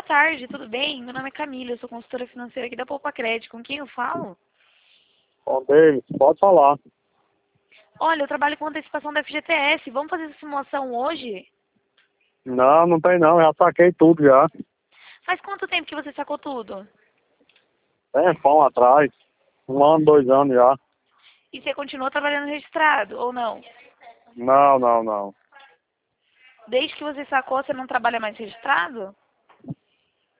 tarde, tudo bem? Meu nome é Camila, eu sou consultora financeira aqui da Poupa Crédito. Com quem eu falo? Ó, David, pode falar. Olha, eu trabalho com antecipação da FGTS. Vamos fazer essa simulação hoje? Não, não tem não, já saquei tudo já. Faz quanto tempo que você sacou tudo? Tempão atrás. 1 ano, 2 anos já. E você continua trabalhando registrado ou não? Não, não, não. Desde que você sacou, você não trabalha mais registrado?